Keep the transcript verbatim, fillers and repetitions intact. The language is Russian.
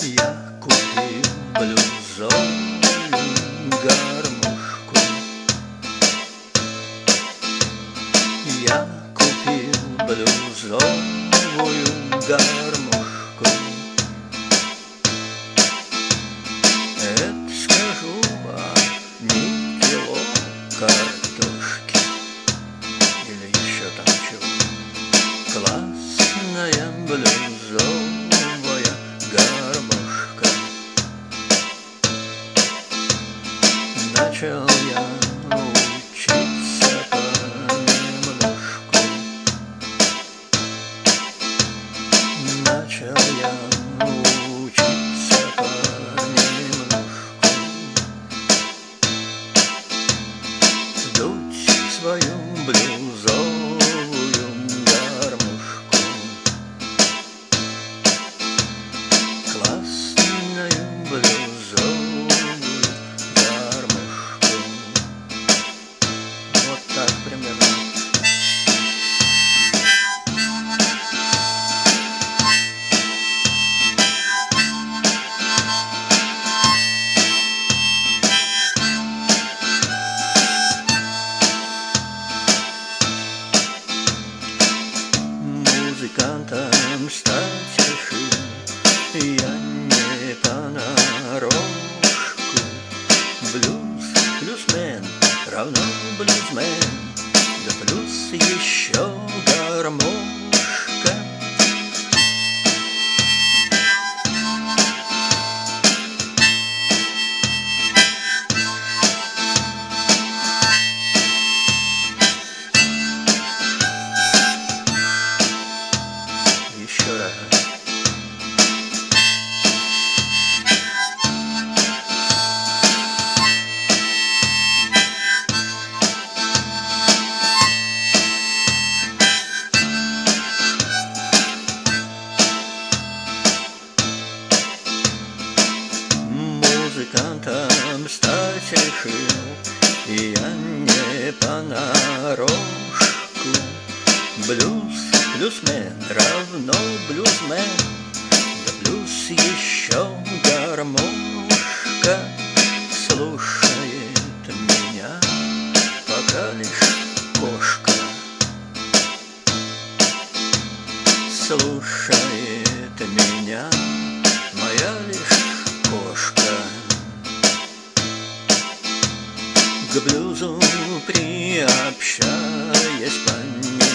Я купил блюзовую гармошку. Я купил блюзовую гармошку. Это скажу вам не кило картошки или еще там чего. Классная блюзовая гармошка. Начал я учиться понемножку. Начал я учиться понемножку. Дуть свою блюзовую гармошку. Классную блюзовую гармошку. Вот так примерно. Музыкантом стать решил я не понарошку. Блюз плюс мэн равно блюзмен, да плюс еще гармошка. Еще раз. Музыкантом стать решил я не понарошку. Блюз плюс мэн равно блюзмен, да плюс еще гармошка. Слушает меня пока лишь кошка. Слушает меня моя лишь кошка. К блюзу приобщаясь понемножку.